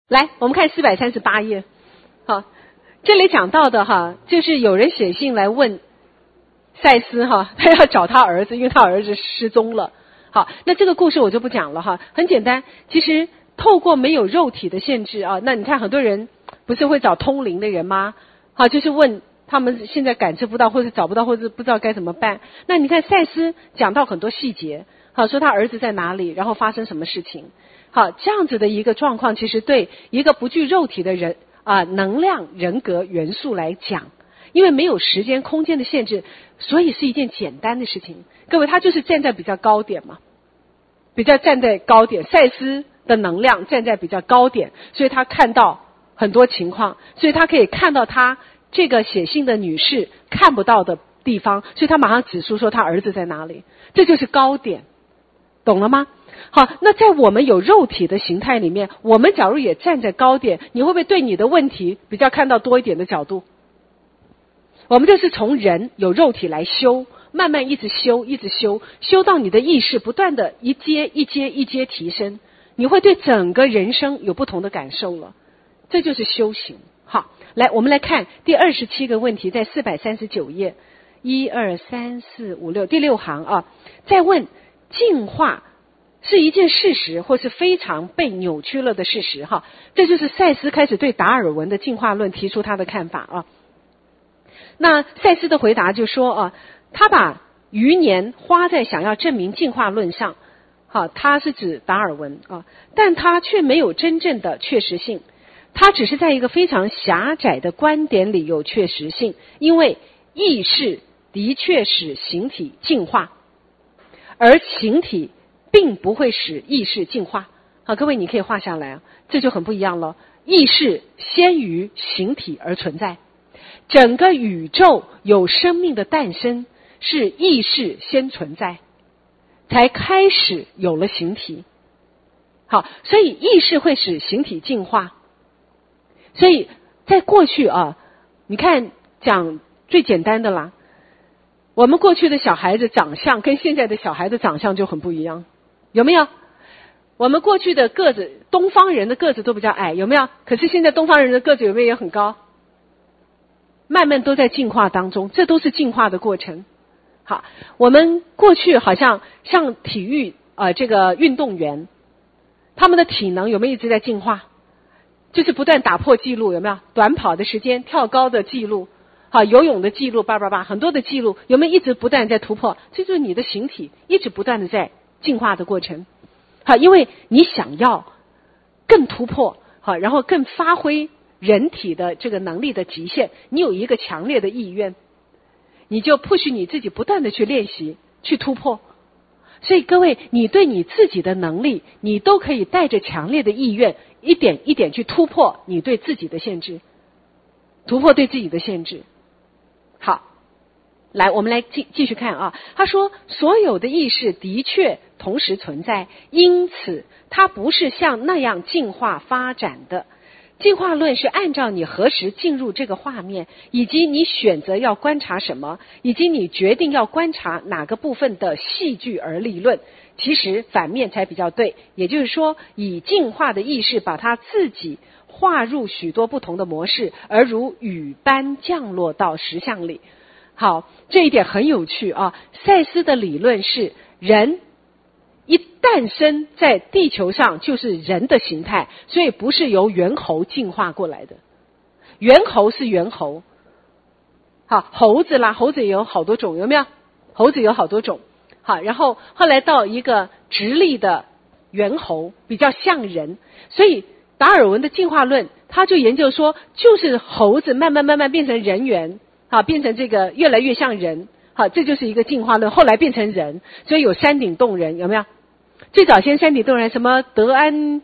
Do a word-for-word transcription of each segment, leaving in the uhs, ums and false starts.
来，我们看四百三十八页。好，这里讲到的哈，就是有人写信来问赛斯哈，他要找他儿子，因为他儿子失踪了。好，那这个故事我就不讲了哈，很简单。其实透过没有肉体的限制啊，那你看很多人不是会找通灵的人吗？好，就是问他们现在感知不到，或者找不到，或者不知道该怎么办。那你看赛斯讲到很多细节，好，说他儿子在哪里，然后发生什么事情。好，这样子的一个状况，其实对一个不具肉体的人啊，能量人格元素来讲，因为没有时间空间的限制，所以是一件简单的事情。各位，他就是站在比较高点嘛，比较站在高点，赛斯的能量站在比较高点，所以他看到很多情况，所以他可以看到他这个写信的女士看不到的地方，所以他马上指出说他儿子在哪里，这就是高点，懂了吗？好，那在我们有肉体的形态里面，我们假如也站在高点，你会不会对你的问题比较看到多一点的角度？我们就是从人有肉体来修，慢慢一直修一直修，修到你的意识不断的一阶一阶一阶提升，你会对整个人生有不同的感受了，这就是修行。好，来我们来看第二十七个问题，在四百三十九页，一二三四五六第六行啊，在问进化是一件事实或是非常被扭曲了的事实哈，这就是赛斯开始对达尔文的进化论提出他的看法啊。那赛斯的回答就说啊，他把余年花在想要证明进化论上，好，他是指达尔文啊，但他却没有真正的确实性，他只是在一个非常狭窄的观点里有确实性，因为意识的确使形体进化，而形体并不会使意识进化。好，各位你可以画下来啊，这就很不一样了。意识先于形体而存在，整个宇宙有生命的诞生是意识先存在，才开始有了形体。好，所以意识会使形体进化。所以在过去啊，你看讲最简单的啦，我们过去的小孩子长相跟现在的小孩子长相就很不一样，有没有？我们过去的个子，东方人的个子都比较矮，有没有？可是现在东方人的个子有没有也很高？慢慢都在进化当中，这都是进化的过程。好，我们过去好像像体育呃这个运动员，他们的体能有没有一直在进化？就是不断打破记录，有没有？短跑的时间、跳高的记录，好，游泳的记录，叭叭叭，很多的记录，有没有一直不断在突破？这就是你的形体一直不断的在进化的过程。好，因为你想要更突破，好，然后更发挥人体的这个能力的极限，你有一个强烈的意愿，你就 push 你自己不断的去练习，去突破。所以各位，你对你自己的能力，你都可以带着强烈的意愿，一点一点去突破你对自己的限制，突破对自己的限制。好，来我们来继继续看啊，他说所有的意识的确同时存在，因此它不是像那样进化发展的。进化论是按照你何时进入这个画面，以及你选择要观察什么，以及你决定要观察哪个部分的戏剧而立论。其实反面才比较对，也就是说以进化的意识把它自己划入许多不同的模式，而如雨般降落到实相里。好，这一点很有趣啊。赛斯的理论是人一诞生在地球上就是人的形态，所以不是由猿猴进化过来的。猿猴是猿猴，好，猴子啦，猴子也有好多种，有没有？猴子有好多种。好，然后后来到一个直立的猿猴，比较像人，所以达尔文的进化论，他就研究说，就是猴子慢慢慢慢变成人猿，好，变成这个越来越像人，好，这就是一个进化论。后来变成人，所以有山顶洞人，有没有？最早先山顶洞人，什么德安、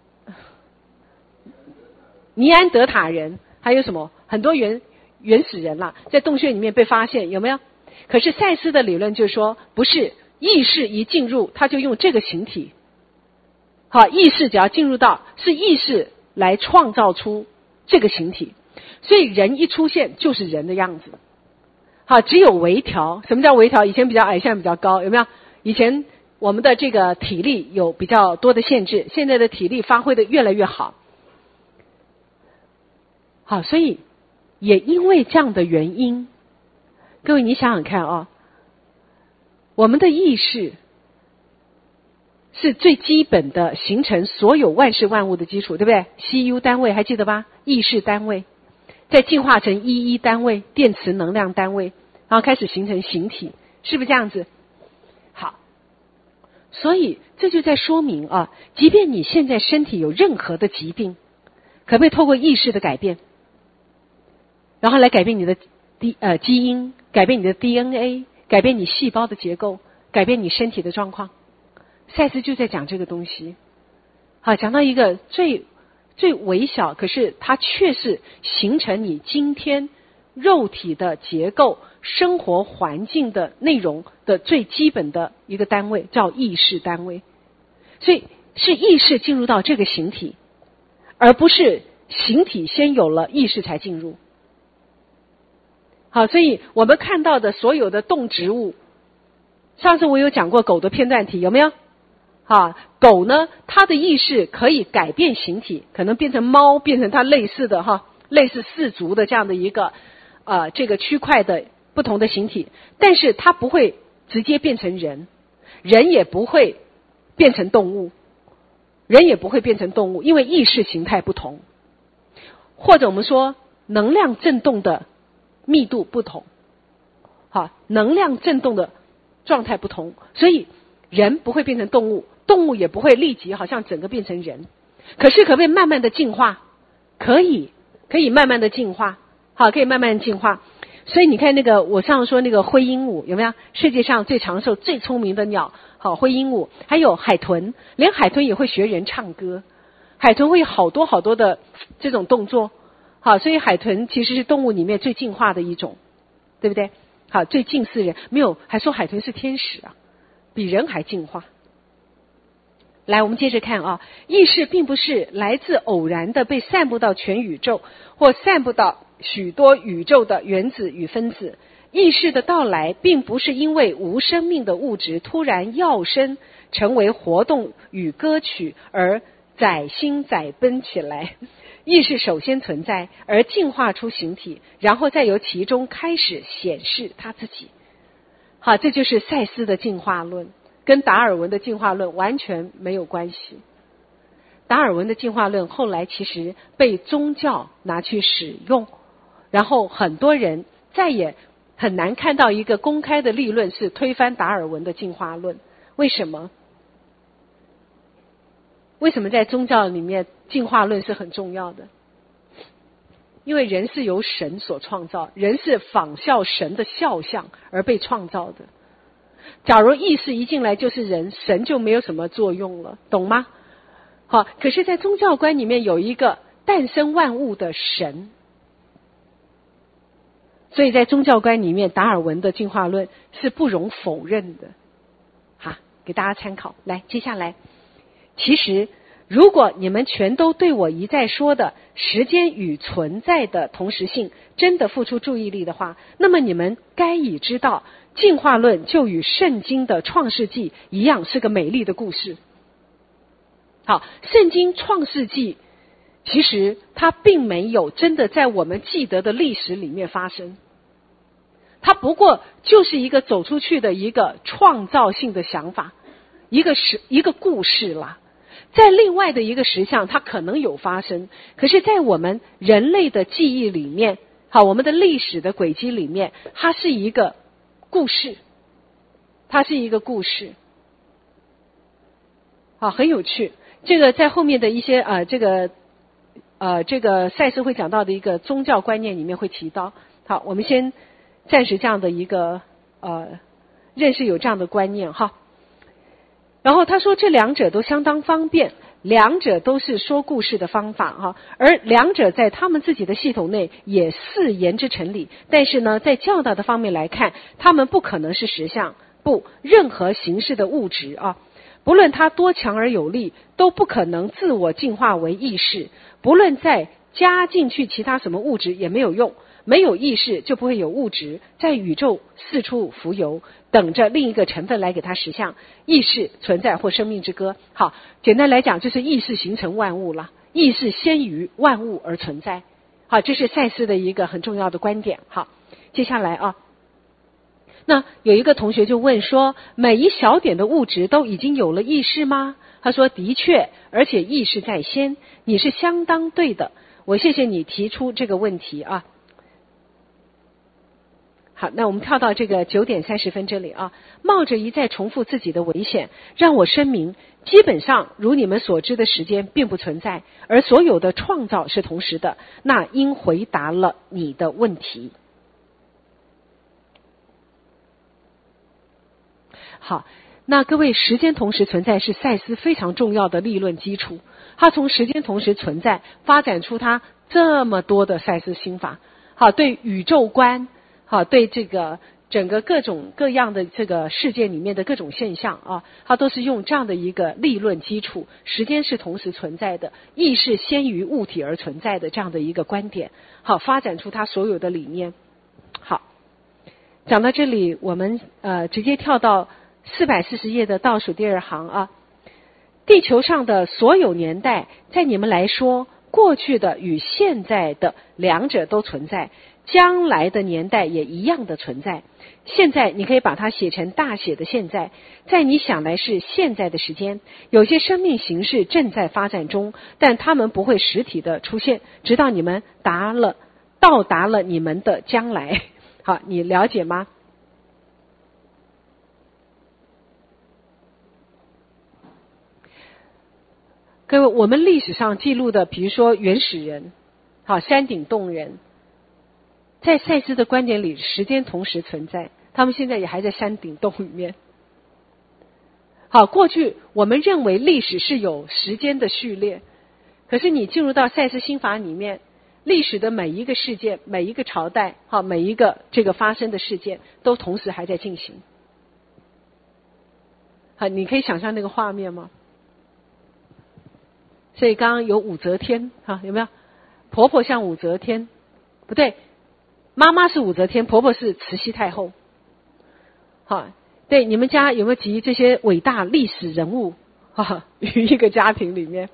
尼安德塔人，还有什么很多原原始人啦，在洞穴里面被发现，有没有？可是赛斯的理论就是说，不是意识一进入，他就用这个形体。好，意识只要进入到，是意识来创造出这个形体，所以人一出现就是人的样子。好，只有微调。什么叫微调？以前比较矮，现在比较高，有没有？以前我们的这个体力有比较多的限制，现在的体力发挥的越来越好。 好，所以也因为这样的原因，各位你想想看啊，我们的意识是最基本的形成所有万事万物的基础，对不对？ C U 单位还记得吧？意识单位再进化成 E E 单位，电磁能量单位，然后开始形成形体，是不是这样子？好，所以这就在说明啊，即便你现在身体有任何的疾病，可不可以透过意识的改变，然后来改变你的 D 呃基因，改变你的 D N A， 改变你细胞的结构，改变你身体的状况？赛斯就在讲这个东西。好，讲到一个最最微小，可是它却是形成你今天肉体的结构、生活环境的内容的最基本的一个单位，叫意识单位。所以是意识进入到这个形体，而不是形体先有了意识才进入。好，所以我们看到的所有的动植物，上次我有讲过狗的片段题，有没有？啊，狗呢，它的意识可以改变形体，可能变成猫，变成它类似的哈，类似四足的这样的一个呃这个区块的不同的形体，但是它不会直接变成人，人也不会变成动物，人也不会变成动物，因为意识形态不同，或者我们说能量振动的密度不同，好，能量振动的状态不同，所以人不会变成动物，动物也不会立即好像整个变成人。可是可不可以慢慢的进化？可以，可以慢慢的进化，好，可以慢慢的进化。所以你看那个我上次说那个灰鹦鹉有没有？世界上最长寿最聪明的鸟，好，灰鹦鹉，还有海豚，连海豚也会学人唱歌，海豚会有好多好多的这种动作，好，所以海豚其实是动物里面最进化的一种，对不对？好，最近似人，没有还说海豚是天使啊，比人还进化。来，我们接着看啊，意识并不是来自偶然的被散布到全宇宙，或散布到许多宇宙的原子与分子。意识的到来并不是因为无生命的物质突然跃升成为活动与歌曲而载心载奔起来，意识首先存在，而进化出形体，然后再由其中开始显示它自己。好，这就是赛斯的进化论，跟达尔文的进化论完全没有关系。达尔文的进化论后来其实被宗教拿去使用，然后很多人再也很难看到一个公开的立论是推翻达尔文的进化论。为什么？为什么在宗教里面进化论是很重要的？因为人是由神所创造，人是仿效神的肖像而被创造的。假如意识一进来就是人，神就没有什么作用了，懂吗？好，可是在宗教观里面有一个诞生万物的神，所以在宗教观里面达尔文的进化论是不容否认的。好，给大家参考。来，接下来，其实如果你们全都对我一再说的时间与存在的同时性真的付出注意力的话，那么你们该已知道进化论就与圣经的创世纪一样是个美丽的故事。好，圣经创世纪其实它并没有真的在我们记得的历史里面发生，它不过就是一个走出去的一个创造性的想法，一个时一个故事啦。在另外的一个实相它可能有发生，可是在我们人类的记忆里面，好，我们的历史的轨迹里面，它是一个故事，它是一个故事。好，很有趣。这个在后面的一些呃这个呃这个赛斯会讲到的一个宗教观念里面会提到。好，我们先暂时这样的一个呃认识有这样的观念哈。然后他说这两者都相当方便，两者都是说故事的方法哈，而两者在他们自己的系统内也似言之成理，但是呢在教导的方面来看，他们不可能是实相，不，任何形式的物质啊，不论它多强而有力，都不可能自我进化为意识，不论再加进去其他什么物质也没有用，没有意识就不会有物质在宇宙四处浮游，等着另一个成分来给它实相。意识存在或生命之歌。好，简单来讲就是意识形成万物了，意识先于万物而存在。 好，这是赛斯的一个很重要的观点。好，接下来啊，那有一个同学就问说，每一小点的物质都已经有了意识吗？他说的确，而且意识在先，你是相当对的。我谢谢你提出这个问题啊。好，那我们跳到这个九点三十分这里啊，冒着一再重复自己的危险，让我声明，基本上如你们所知的时间并不存在，而所有的创造是同时的。那应回答了你的问题。好，那各位，时间同时存在是赛斯非常重要的立论基础。他从时间同时存在发展出他这么多的赛斯心法。好，对宇宙观。好，对这个整个各种各样的这个世界里面的各种现象啊，它都是用这样的一个立论基础，时间是同时存在的，意识先于物体而存在的这样的一个观点，好，发展出它所有的理念。好，讲到这里，我们呃直接跳到四百四十页的倒数第二行啊，地球上的所有年代，在你们来说，过去的与现在的两者都存在。将来的年代也一样的存在。现在你可以把它写成大写的现在，在你想来是现在的时间，有些生命形式正在发展中，但它们不会实体的出现，直到你们达了到达了你们的将来。好，你了解吗？各位，我们历史上记录的，比如说原始人，好，山顶洞人，在赛斯的观点里，时间同时存在，他们现在也还在山顶洞里面。好，过去我们认为历史是有时间的序列，可是你进入到赛斯心法里面，历史的每一个事件、每一个朝代、好，每一个这个发生的事件，都同时还在进行。好，你可以想象那个画面吗？所以刚刚有武则天，哈，有没有？婆婆像武则天，不对。妈妈是武则天，婆婆是慈禧太后。好，对，你们家有没有集这些伟大历史人物啊于一个家庭里面？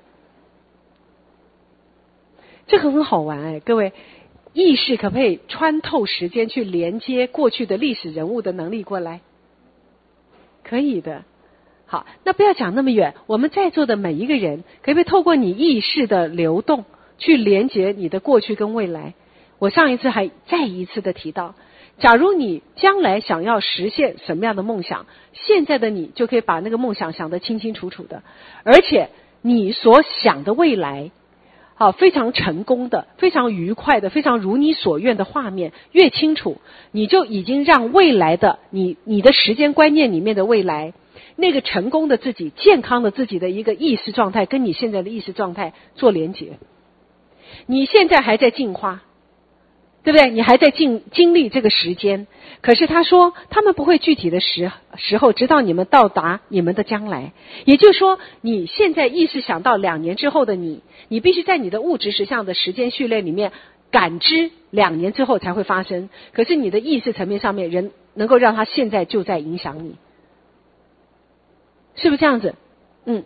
这个很好玩哎，各位，意识可不可以穿透时间去连接过去的历史人物的能力过来？可以的。好，那不要讲那么远，我们在座的每一个人，可不可以透过你意识的流动，去连接你的过去跟未来？我上一次还再一次的提到，假如你将来想要实现什么样的梦想，现在的你就可以把那个梦想想得清清楚楚的，而且你所想的未来，好，非常成功的、非常愉快的、非常如你所愿的画面越清楚，你就已经让未来的你、你的时间观念里面的未来，那个成功的自己、健康的自己的一个意识状态，跟你现在的意识状态做连结。你现在还在进化。对不对？你还在经经历这个时间，可是他说他们不会具体的时时候，直到你们到达你们的将来。也就是说，你现在意识想到两年之后的你，你必须在你的物质实相的时间序列里面感知两年之后才会发生。可是你的意识层面上面，人能够让他现在就在影响你，是不是这样子？嗯，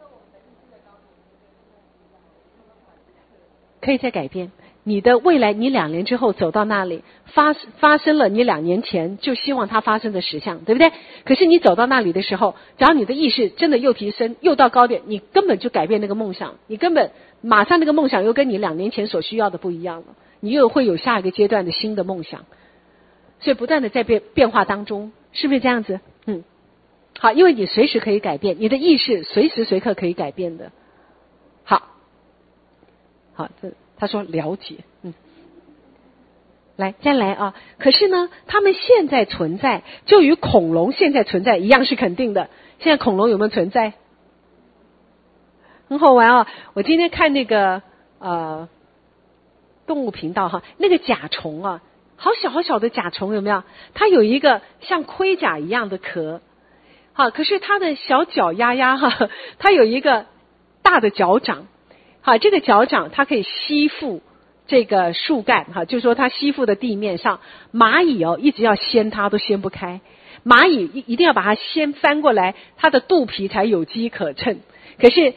可以再改变。你的未来，你两年之后走到那里，发发生了你两年前就希望它发生的实相，对不对？可是你走到那里的时候，只要你的意识真的又提升，又到高点，你根本就改变那个梦想，你根本马上那个梦想又跟你两年前所需要的不一样了，你又会有下一个阶段的新的梦想，所以不断的在变变化当中，是不是这样子？嗯，好，因为你随时可以改变，你的意识随时随刻可以改变的。好，好，这。他说了解，嗯，来再来啊！可是呢，他们现在存在，就与恐龙现在存在一样是肯定的。现在恐龙有没有存在？很好玩啊！我今天看那个呃动物频道哈，那个甲虫啊，好小好小的甲虫有没有？它有一个像盔甲一样的壳，好，可是它的小脚丫丫哈，它有一个大的脚掌。好，这个脚掌它可以吸附这个树干，哈，就是说它吸附的地面上，蚂蚁哦一直要掀它都掀不开，蚂蚁一一定要把它掀翻过来，它的肚皮才有机可乘。可是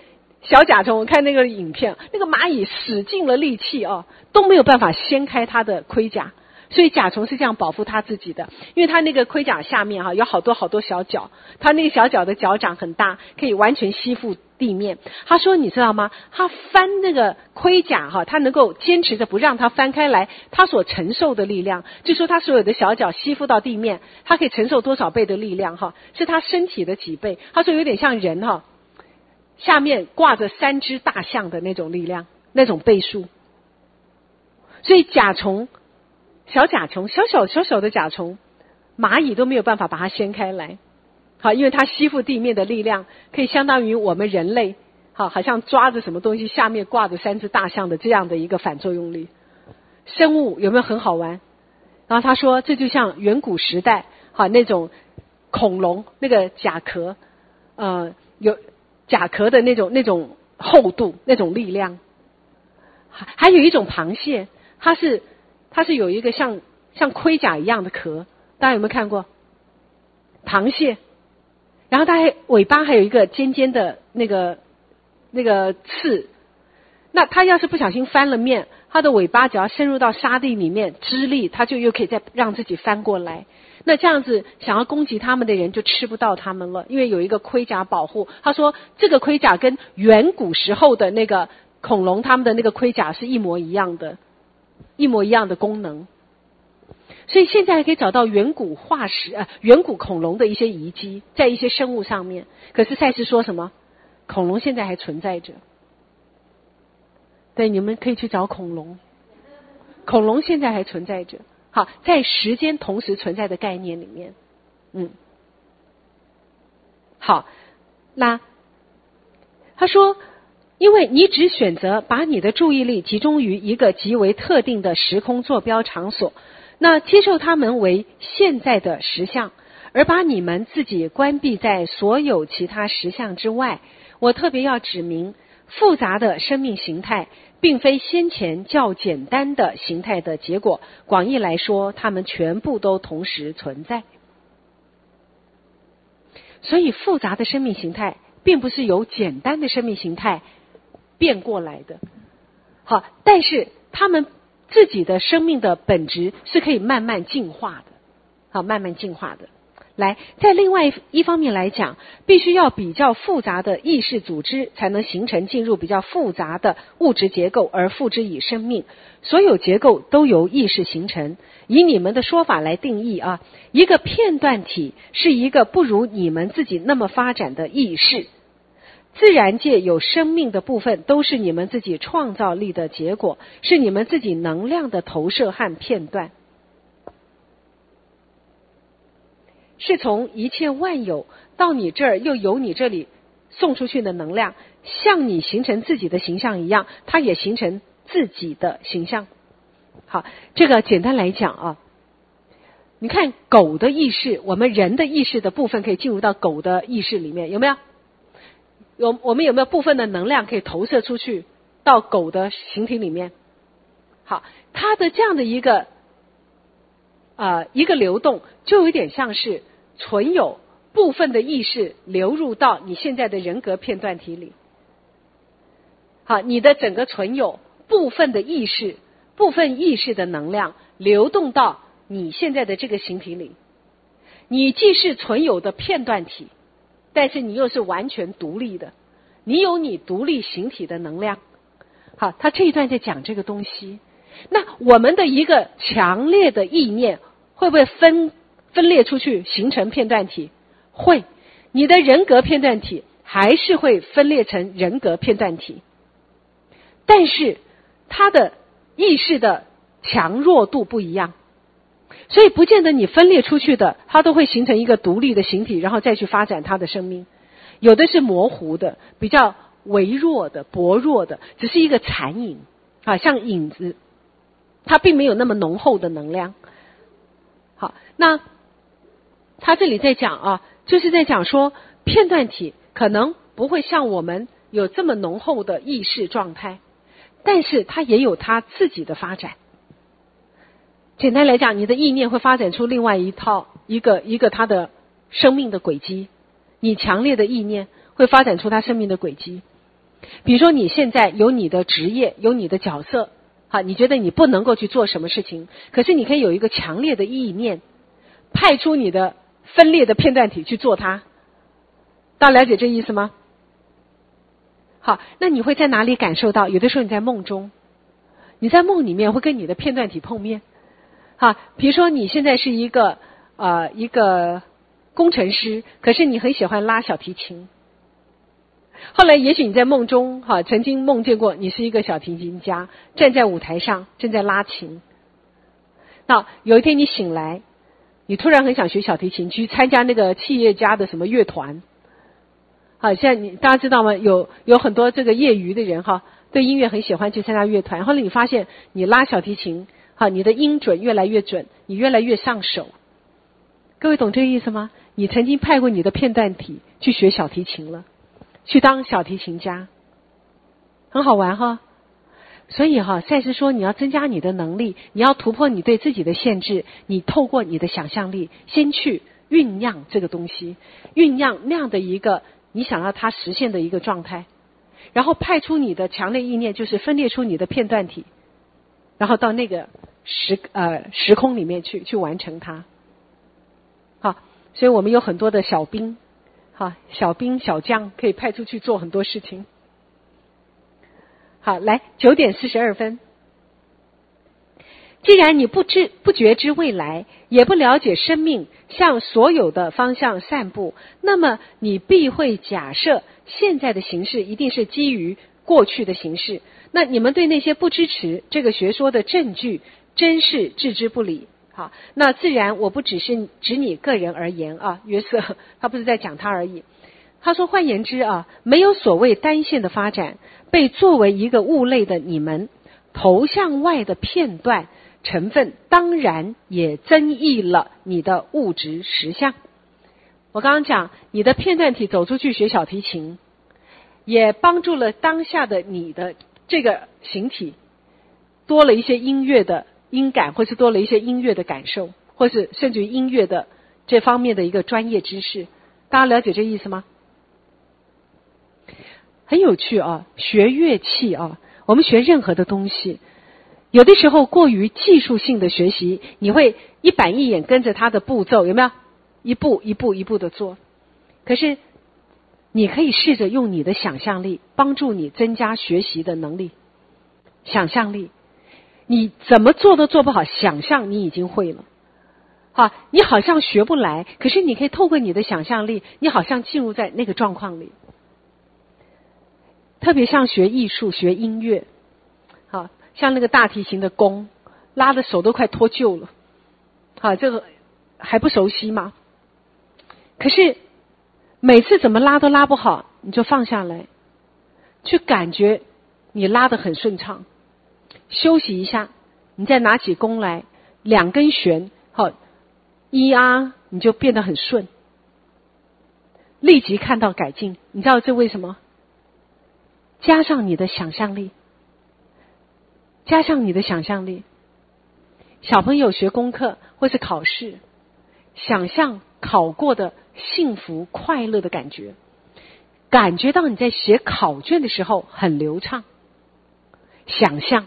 小甲虫，我看那个影片，那个蚂蚁使尽了力气哦，都没有办法掀开它的盔甲。所以甲虫是这样保护它自己的，因为它那个盔甲下面哈有好多好多小角，它那个小角的脚掌很大，可以完全吸附地面。他说你知道吗？他翻那个盔甲哈，他能够坚持着不让它翻开来，他所承受的力量，就说他所有的小脚吸附到地面，他可以承受多少倍的力量哈，是他身体的几倍。他说有点像人哈，下面挂着三只大象的那种力量，那种倍数。所以甲虫。小甲虫，小小小小的甲虫，蚂蚁都没有办法把它掀开来，好，因为它吸附地面的力量可以相当于我们人类，好，好像抓着什么东西，下面挂着三只大象的这样的一个反作用力。生物有没有很好玩？然后他说，这就像远古时代，好那种恐龙那个甲壳，呃，有甲壳的那种那种厚度，那种力量。还还有一种螃蟹，它是。它是有一个像像盔甲一样的壳，大家有没有看过？螃蟹，然后它还尾巴还有一个尖尖的那个那个刺，那它要是不小心翻了面，它的尾巴只要深入到沙地里面支力，它就又可以再让自己翻过来。那这样子想要攻击它们的人就吃不到它们了，因为有一个盔甲保护。他说这个盔甲跟远古时候的那个恐龙他们的那个盔甲是一模一样的。一模一样的功能，所以现在还可以找到远古化石呃远古恐龙的一些遗迹，在一些生物上面。可是赛斯说什么？恐龙现在还存在着。对，你们可以去找恐龙，恐龙现在还存在着。好，在时间同时存在的概念里面，嗯，好，那他说。因为你只选择把你的注意力集中于一个极为特定的时空坐标场所，那接受它们为现在的实相，而把你们自己关闭在所有其他实相之外。我特别要指明，复杂的生命形态并非先前较简单的形态的结果，广义来说，它们全部都同时存在。所以复杂的生命形态并不是由简单的生命形态变过来的，好，但是他们自己的生命的本质是可以慢慢进化的，好，慢慢进化的。来，在另外一方面来讲，必须要比较复杂的意识组织才能形成进入比较复杂的物质结构而付之以生命。所有结构都由意识形成。以你们的说法来定义啊，一个片段体是一个不如你们自己那么发展的意识。自然界有生命的部分都是你们自己创造力的结果，是你们自己能量的投射和片段，是从一切万有到你这儿又由你这里送出去的能量，像你形成自己的形象一样，它也形成自己的形象。好，这个简单来讲啊，你看狗的意识，我们人的意识的部分可以进入到狗的意识里面，有没有？有，我们有没有部分的能量可以投射出去到狗的形体里面？好，它的这样的一个呃一个流动，就有点像是存有部分的意识流入到你现在的人格片段体里。好，你的整个存有部分的意识，部分意识的能量流动到你现在的这个形体里。你既是存有的片段体，但是你又是完全独立的，你有你独立形体的能量。好，他这一段在讲这个东西。那我们的一个强烈的意念会不会分分裂出去形成片段体？会，你的人格片段体还是会分裂成人格片段体，但是它的意识的强弱度不一样，所以不见得你分裂出去的它都会形成一个独立的形体，然后再去发展它的生命。有的是模糊的，比较微弱的、薄弱的，只是一个残影啊，像影子，它并没有那么浓厚的能量。好，那他这里在讲啊，就是在讲说片段体可能不会像我们有这么浓厚的意识状态，但是它也有它自己的发展。简单来讲，你的意念会发展出另外一套一个一个它的生命的轨迹，你强烈的意念会发展出它生命的轨迹。 比如说你现在有你的职业，有你的角色，好，你觉得你不能够去做什么事情，可是你可以有一个强烈的意念，派出你的分裂的片段体去做它。大家了解这意思吗？好，那你会在哪里感受到？有的时候你在梦中，你在梦里面会跟你的片段体碰面。好，比如说你现在是一个呃一个工程师，可是你很喜欢拉小提琴。后来也许你在梦中哈曾经梦见过你是一个小提琴家，站在舞台上正在拉琴。那有一天你醒来，你突然很想学小提琴，去参加那个企业家的什么乐团。好，现在你大家知道吗？有有很多这个业余的人哈，对音乐很喜欢去参加乐团。后来你发现你拉小提琴，好，你的音准越来越准，你越来越上手。各位懂这个意思吗？你曾经派过你的片段体去学小提琴了，去当小提琴家，很好玩哈。所以哈，赛斯说你要增加你的能力，你要突破你对自己的限制，你透过你的想象力，先去酝酿这个东西，酝酿那样的一个你想要它实现的一个状态，然后派出你的强烈意念，就是分裂出你的片段体，然后到那个时呃时空里面去去完成它。好，所以我们有很多的小兵，好，小兵小将可以派出去做很多事情。好，来九点四十二分。既然你不知不觉知未来，也不了解生命向所有的方向散布，那么你必会假设现在的形式一定是基于过去的形式。那你们对那些不支持这个学说的证据，真是置之不理。好，那自然我不只是指你个人而言啊，约瑟他不是在讲他而已。他说换言之啊，没有所谓单线的发展，被作为一个物类的你们头向外的片段成分，当然也增益了你的物质实相。我刚刚讲你的片段体走出去学小提琴，也帮助了当下的你的这个形体多了一些音乐的音感，或是多了一些音乐的感受，或是甚至于音乐的这方面的一个专业知识。大家了解这意思吗？很有趣啊，学乐器啊，我们学任何的东西，有的时候过于技术性的学习，你会一板一眼跟着它的步骤，有没有？一步一步一步的做。可是你可以试着用你的想象力帮助你增加学习的能力。想象力，你怎么做都做不好，想象你已经会了。好，你好像学不来，可是你可以透过你的想象力，你好像进入在那个状况里。特别像学艺术学音乐，好，像那个大提琴的弓拉的手都快脱臼了，好，这个还不熟悉吗？可是每次怎么拉都拉不好，你就放下来，去感觉你拉得很顺畅，休息一下，你再拿起弓来，两根弦，好，一啊，你就变得很顺，立即看到改进。你知道这为什么？加上你的想象力，加上你的想象力。小朋友学功课或是考试，想象考过的幸福快乐的感觉，感觉到你在写考卷的时候很流畅，想象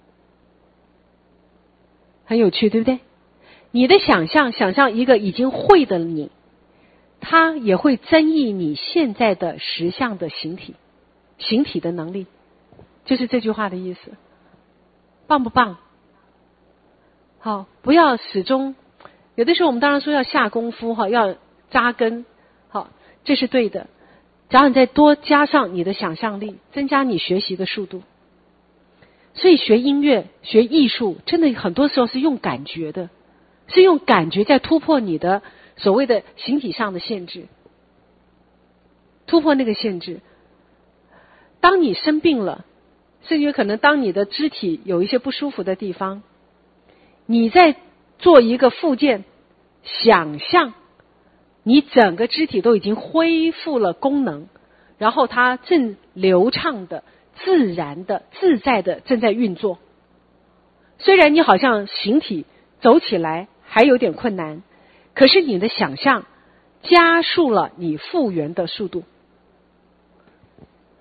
很有趣，对不对？你的想象想象一个已经会的你，它也会增益你现在的实相的形体形体的能力，就是这句话的意思。棒不棒？好，不要始终，有的时候我们当然说要下功夫哈，要扎根，好，这是对的。只要你再多加上你的想象力，增加你学习的速度。所以学音乐学艺术真的很多时候是用感觉的，是用感觉在突破你的所谓的形体上的限制，突破那个限制。当你生病了，甚至有可能当你的肢体有一些不舒服的地方，你在做一个复健，想象你整个肢体都已经恢复了功能，然后它正流畅的自然的自在的正在运作。虽然你好像形体走起来还有点困难，可是你的想象加速了你复原的速度。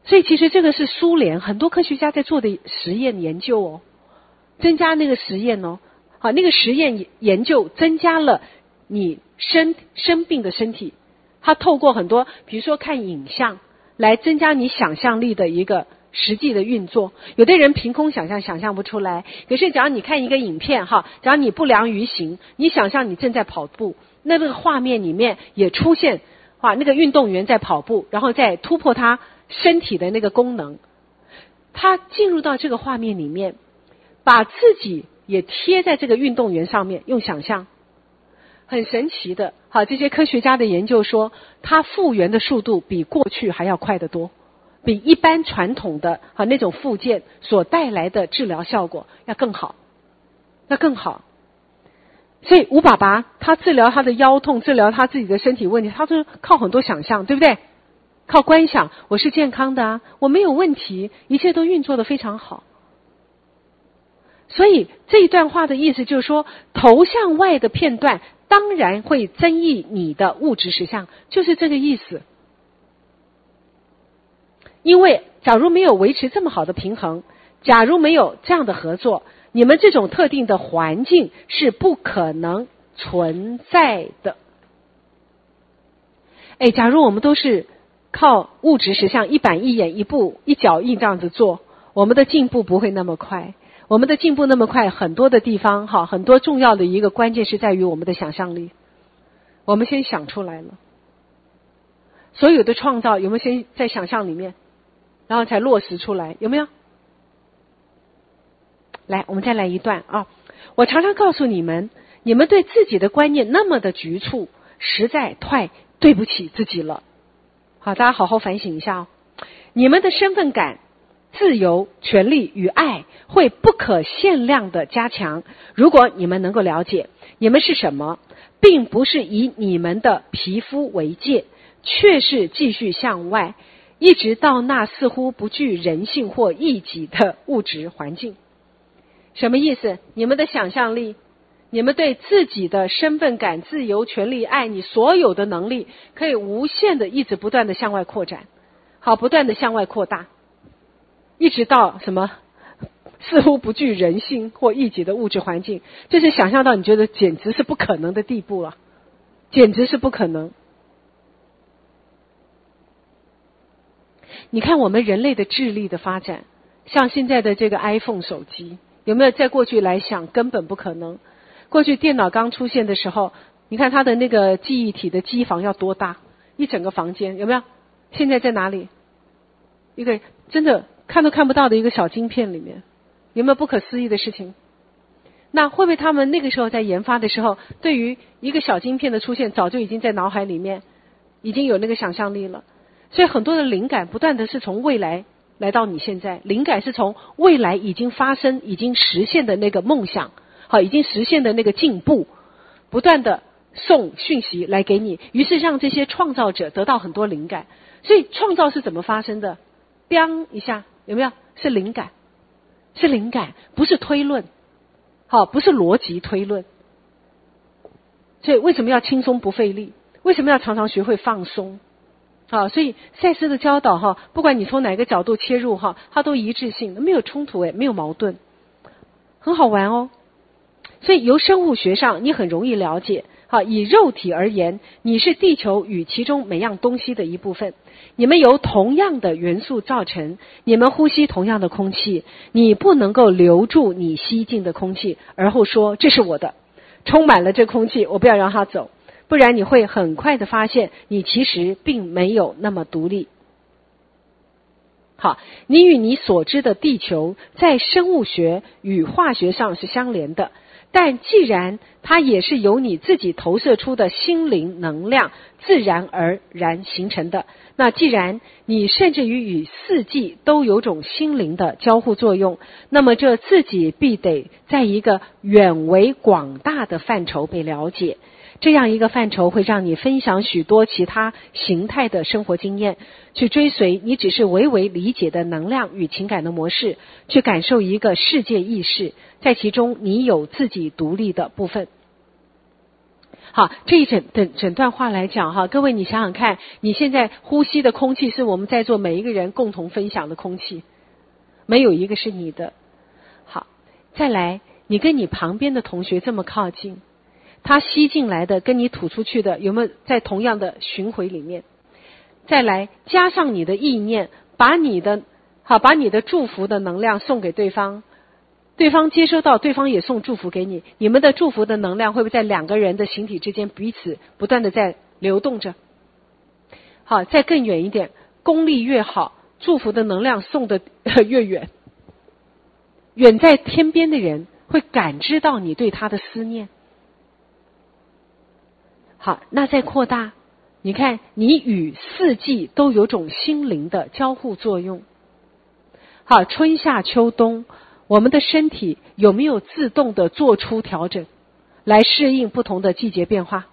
所以其实这个是苏联很多科学家在做的实验研究哦，增加那个实验哦，好，那个实验研究增加了你生生病的身体，它透过很多比如说看影像来增加你想象力的一个实际的运作。有的人凭空想象想象不出来，可是只要你看一个影片哈，只要你不良于行，你想象你正在跑步，那那个画面里面也出现哇，那个运动员在跑步，然后再突破他身体的那个功能，他进入到这个画面里面，把自己也贴在这个运动员上面，用想象，很神奇的。好，这些科学家的研究说，他复原的速度比过去还要快得多，比一般传统的啊那种复健所带来的治疗效果要更好，要更好。所以吴爸爸他治疗他的腰痛，治疗他自己的身体问题，他都靠很多想象，对不对？靠观想，我是健康的啊，我没有问题，一切都运作得非常好。所以这一段话的意思就是说，头向外的片段当然会增益你的物质实相，就是这个意思。因为假如没有维持这么好的平衡，假如没有这样的合作，你们这种特定的环境是不可能存在的。哎，假如我们都是靠物质实相一板一眼一步一脚印这样子做，我们的进步不会那么快。我们的进步那么快，很多的地方哈，很多重要的一个关键是在于我们的想象力。我们先想出来了，所有的创造有没有先在想象里面，然后才落实出来，有没有？来，我们再来一段啊！我常常告诉你们，你们对自己的观念那么的局促，实在太对不起自己了。好，大家好好反省一下哦。你们的身份感、自由、权利与爱会不可限量的加强，如果你们能够了解你们是什么，并不是以你们的皮肤为界，却是继续向外，一直到那似乎不具人性或异己的物质环境。什么意思？你们的想象力，你们对自己的身份感、自由、权利、爱，你所有的能力可以无限的一直不断的向外扩展，好，不断的向外扩大，一直到什么似乎不具人性或异己的物质环境，这是想象到你觉得简直是不可能的地步了，简直是不可能。你看我们人类的智力的发展，像现在的这个 iPhone 手机，有没有在过去来想根本不可能？过去电脑刚出现的时候，你看它的那个记忆体的机房要多大，一整个房间，有没有？现在在哪里？一个真的看都看不到的一个小晶片里面，有没有不可思议的事情？那会不会他们那个时候在研发的时候，对于一个小晶片的出现，早就已经在脑海里面已经有那个想象力了？所以很多的灵感不断的是从未来来到你现在，灵感是从未来已经发生、已经实现的那个梦想，好，已经实现的那个进步，不断的送讯息来给你，于是让这些创造者得到很多灵感。所以创造是怎么发生的？biang 一下，有没有？是灵感，是灵感，不是推论，好，不是逻辑推论。所以为什么要轻松不费力？为什么要常常学会放松？好，所以赛斯的教导哈，不管你从哪个角度切入哈，它都一致性的，没有冲突诶，没有矛盾，很好玩哦。所以由生物学上你很容易了解，好，以肉体而言，你是地球与其中每样东西的一部分，你们由同样的元素造成，你们呼吸同样的空气，你不能够留住你吸进的空气，而后说这是我的，充满了这空气，我不要让它走。不然你会很快的发现你其实并没有那么独立。好，你与你所知的地球在生物学与化学上是相连的，但既然它也是由你自己投射出的心灵能量自然而然形成的，那既然你甚至于与四季都有种心灵的交互作用，那么这自己必得在一个远为广大的范畴被了解。这样一个范畴会让你分享许多其他形态的生活经验，去追随你只是微微理解的能量与情感的模式，去感受一个世界意识，在其中你有自己独立的部分。 好，这一整整整段话来讲哈，各位你想想看，你现在呼吸的空气是我们在座每一个人共同分享的空气，没有一个是你的。好，再来，你跟你旁边的同学这么靠近，他吸进来的跟你吐出去的有没有在同样的巡回里面？再来，加上你的意念，把你的好，把你的祝福的能量送给对方。对方接收到，对方也送祝福给你，你们的祝福的能量会不会在两个人的形体之间彼此不断的在流动着？好，再更远一点，功力越好，祝福的能量送的越远。远在天边的人会感知到你对他的思念。好，那再扩大，你看你与四季都有种心灵的交互作用。好，春夏秋冬，我们的身体有没有自动的做出调整，来适应不同的季节变化？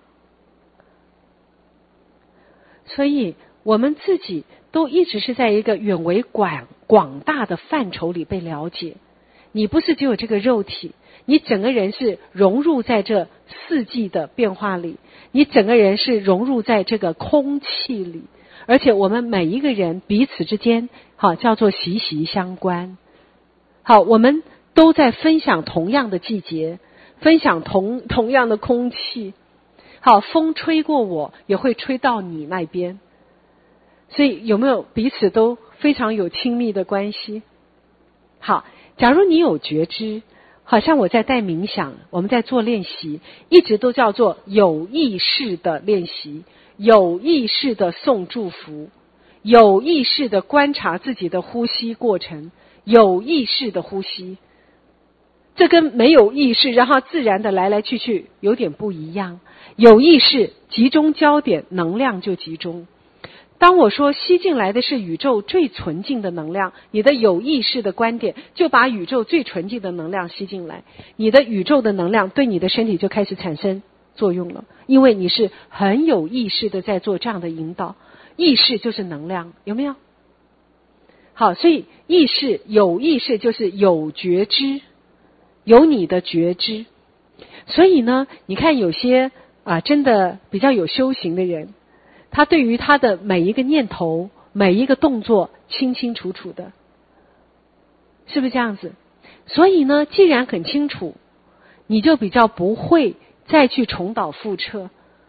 所以我们自己都一直是在一个远为广广大的范畴里被了解。你不是只有这个肉体，你整个人是融入在这四季的变化里，你整个人是融入在这个空气里，而且我们每一个人彼此之间，好，叫做息息相关。好，我们都在分享同样的季节，分享同同样的空气。好，风吹过我，也会吹到你那边。所以有没有彼此都非常有亲密的关系？好，假如你有觉知，好像我在带冥想，我们在做练习，一直都叫做有意识的练习，有意识的送祝福，有意识的观察自己的呼吸过程，有意识的呼吸，这跟没有意识让它自然的来来去去有点不一样。有意识集中焦点，能量就集中。当我说吸进来的是宇宙最纯净的能量，你的有意识的观点就把宇宙最纯净的能量吸进来，你的宇宙的能量对你的身体就开始产生作用了，因为你是很有意识的在做这样的引导。意识就是能量，有没有？好，所以意识有意识就是有觉知，有你的觉知。所以呢，你看有些啊，真的比较有修行的人，他对于他的每一个念头、每一个动作清清楚楚的，是不是这样子？所以呢，既然很清楚，你就比较不会再去重蹈覆辙。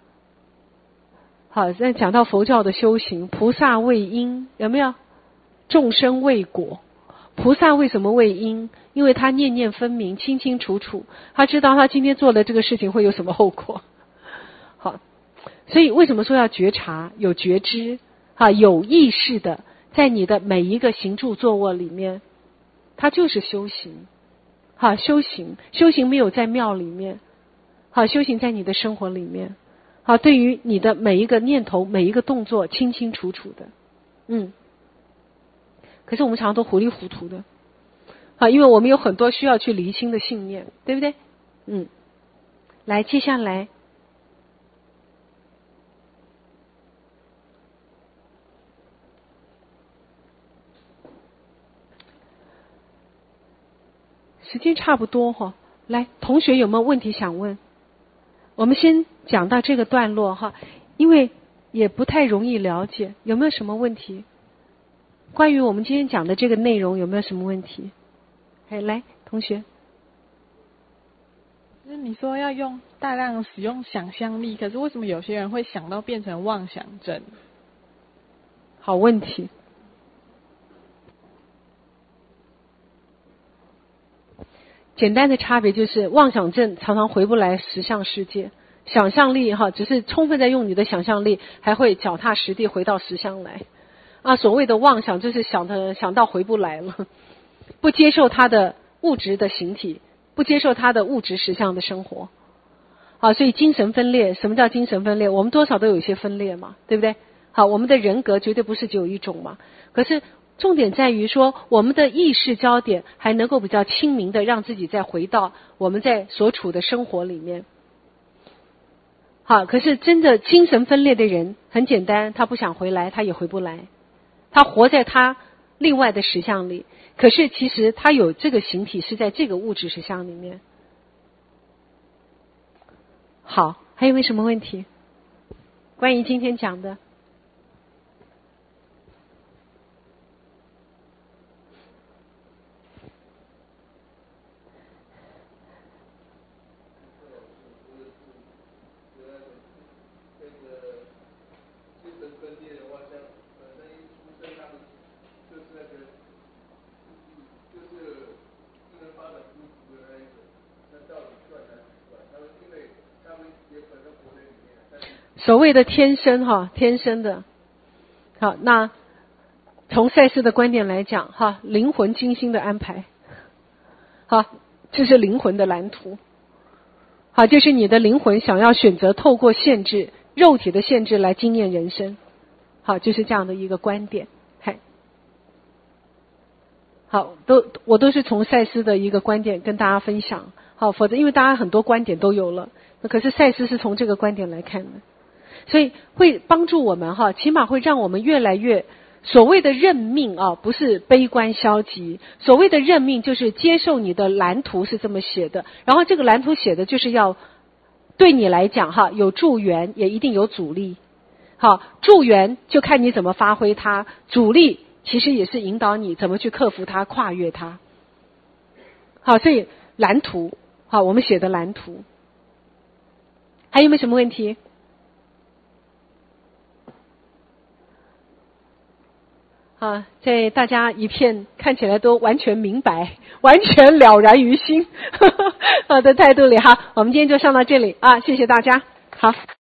好，在讲到佛教的修行，菩萨为因，有没有？众生为果。菩萨为什么为因？因为他念念分明，清清楚楚，他知道他今天做的这个事情会有什么后果。好，所以为什么说要觉察，有觉知，啊，有意识的在你的每一个行住坐卧里面，它就是修行。好，修行，修行没有在庙里面，好，修行在你的生活里面。好，对于你的每一个念头、每一个动作，清清楚楚的。嗯。可是我们常常都糊里糊涂的，啊，因为我们有很多需要去厘清的信念，对不对？嗯。来，接下来。时间差不多哈，来，同学有没有问题想问？我们先讲到这个段落哈，因为也不太容易了解，有没有什么问题？关于我们今天讲的这个内容有没有什么问题？哎，来，同学。 就是你说要用大量使用想象力，可是为什么有些人会想到变成妄想症？ 好问题。简单的差别就是妄想症常常回不来实相世界，想象力哈只是充分在用你的想象力，还会脚踏实地回到实相来。啊，所谓的妄想就是想的想到回不来了，不接受他的物质的形体，不接受他的物质实相的生活。啊，所以精神分裂，什么叫精神分裂？我们多少都有一些分裂嘛，对不对？好，我们的人格绝对不是只有一种嘛。可是重点在于说，我们的意识焦点还能够比较清明的让自己再回到我们在所处的生活里面。好，可是真的精神分裂的人很简单，他不想回来，他也回不来，他活在他另外的实相里，可是其实他有这个形体是在这个物质实相里面。好， 还有没有什么问题？关于今天讲的？所谓的天生哈，天生的，好，那从赛斯的观点来讲哈，灵魂精心的安排，好，这是灵魂的蓝图，好，就是你的灵魂想要选择透过限制肉体的限制来经验人生，好，就是这样的一个观点，嗨，好，都我都是从赛斯的一个观点跟大家分享，好，否则因为大家很多观点都有了，那可是赛斯是从这个观点来看的。所以会帮助我们哈，起码会让我们越来越所谓的认命啊，不是悲观消极。所谓的认命就是接受你的蓝图是这么写的，然后这个蓝图写的就是要对你来讲哈，有助缘也一定有阻力。好，助缘就看你怎么发挥它，阻力其实也是引导你怎么去克服它、跨越它。好，所以蓝图，好，我们写的蓝图。还有没有什么问题？啊，在大家一片看起来都完全明白、完全了然于心的态度里哈，我们今天就上到这里啊，谢谢大家，好。